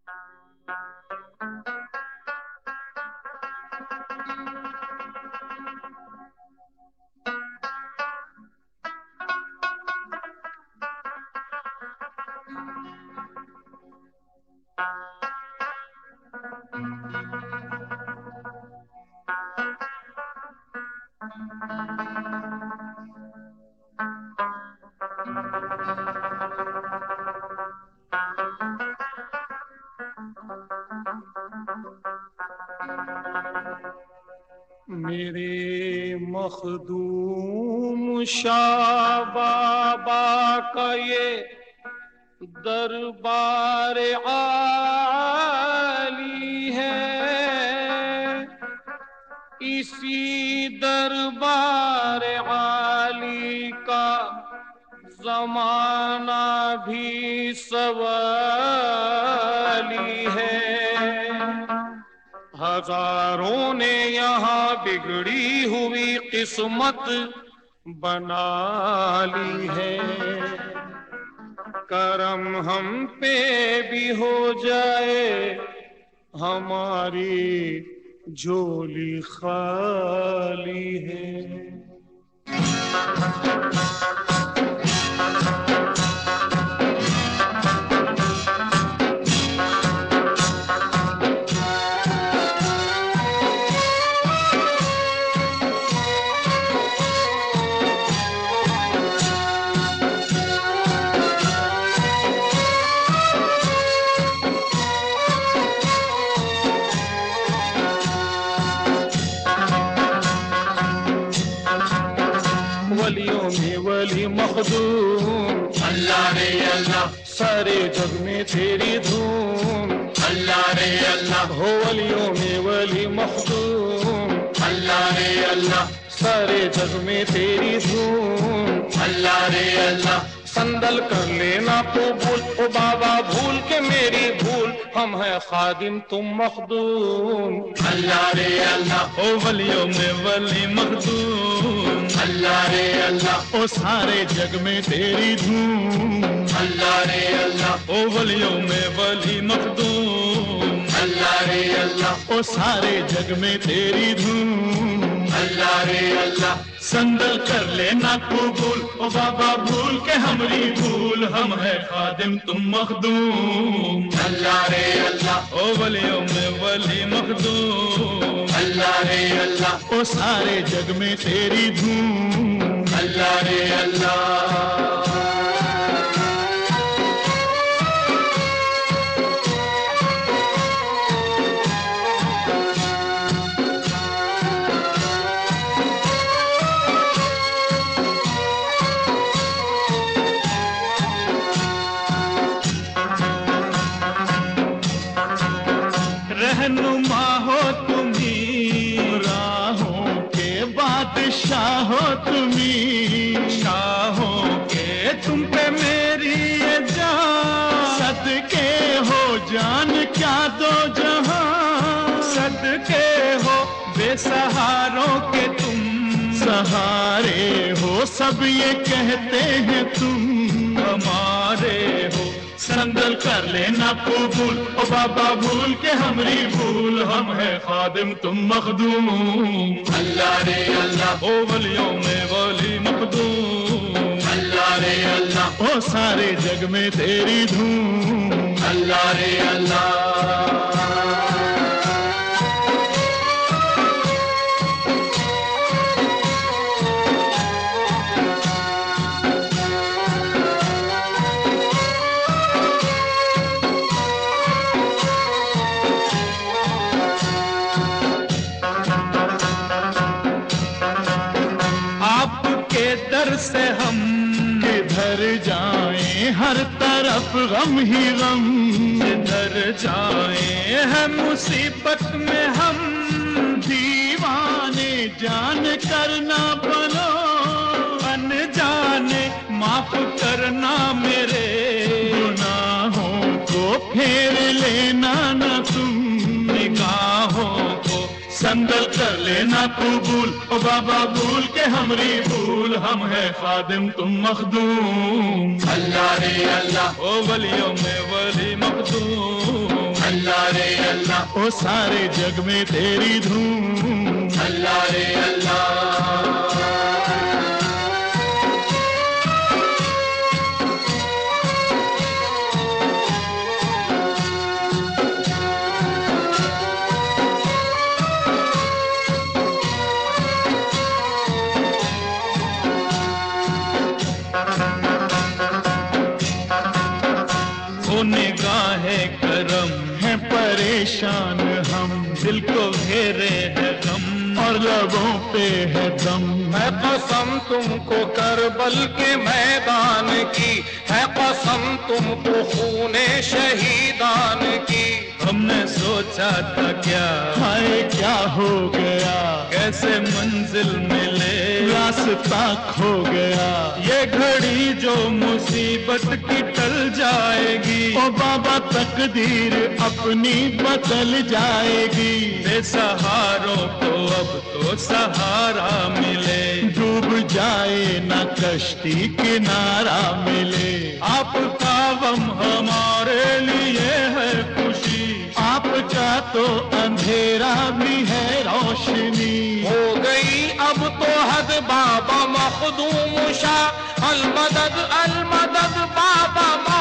मेरे मखदूम शाह बाबा का ये दरबार आली है, इसी दरबार आली का जमाना भी सवाली है। हजारों ने यहाँ बिगड़ी हुई किस्मत बना ली है, करम हम पे भी हो जाए, हमारी झोली खाली है। वलियों में वली मखदूम अल्लाह रे अल्लाह, सारे जग में तेरी धूम अल्लाह रे अल्लाह, हो। वलियों में वली मखदूम अल्लाह रे अल्लाह, सारे जग में तेरी धूम अल्लाह रे अल्लाह। संदल कर लेना कबूल ओ बाबा, भूल के मेरी भूल, हम है खादिम तुम मखदूम अल्लाह रे अल्लाह, ओ वलियों में वली मखदूम अल्लाह रे अल्लाह, ओ सारे जग में तेरी धूम अल्लाह रे अल्लाह, ओ वलियों में वली मखदूम अल्लाह रे अल्लाह, ओ सारे जग में तेरी धूम अल्लाह रे अल्लाह। संदल कर लेना कबूल ओ बाबा, भूल के हमरी भूल, हम है खादिम तुम मखदूम अल्लाह रे अल्लाह, ओ वलियों में वली मखदूम अल्लाह रे अल्लाह, ओ सारे जग में तेरी धूम अल्लाह रे अल्लाह। रहनुमा हो तुम्ही, राहों के बादशाह हो तुम्ही, शाहों के तुम पे मेरी ये जान, सदके हो जान क्या दो जहां, सदके हो बेसहारों के तुम, सहारे हो सब ये कहते हैं तुम हमारे हो। संदल कर लेना कबूल ओ बाबा, भूल के हमरी भूल, हम है खादिम तुम मखदूम अल्लाह रे अल्लाह, ओ वलियों में वली मखदूम अल्लाह रे अल्लाह, ओ सारे जग में तेरी धूम अल्लाह रे अल्लाह। दर से हम किधर जाएं, हर तरफ गम ही गम, किधर जाएं है मुसीबत में हम, दीवाने जान करना बनो, अनजाने माफ करना मेरे गुनाहों को, फेर लेना न तुम निगाहों को, संदल कर लेना कबूल ओ बाबा, भूल के हमरी भूल, हम है खादिम तुम मखदूम अल्लाह रे अल्लाह, ओ वलियों में वली मखदूम अल्लाह रे अल्लाह, ओ सारे जग में तेरी धूम। अल्लाह रे अल्लाह। निगाहे करम है परेशान हम, दिल को घेरे है गम और लबों पे है दम। है कसम तुमको करबल के मैदान की, है कसम तुमको खूने शहीदान की। हमने सोचा था क्या हाय क्या हो गया, कैसे मंजिल मिले रास्ता खो गया। ये घड़ी जो मुसीबत की टल जाएगी, ओ बाबा तकदीर अपनी बदल जाएगी। बेसहारों को अब तो सहारा मिले, डूब जाए ना कश्ती किनारा मिले। आपका गम हमारे लिए है खुशी, आपका तो अंधेरा भी है रोशनी। हो गई अब तो हद बाबा मखदूम शाह, अलमदद अलमदद बाबा